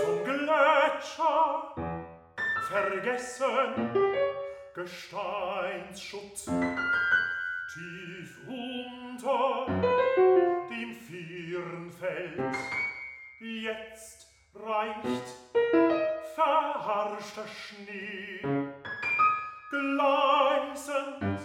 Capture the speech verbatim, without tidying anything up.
zum Gletscher, vergessen, Gesteinsschutt, tief unter dem Firnfeld. Jetzt reicht verharschter Schnee, gleißend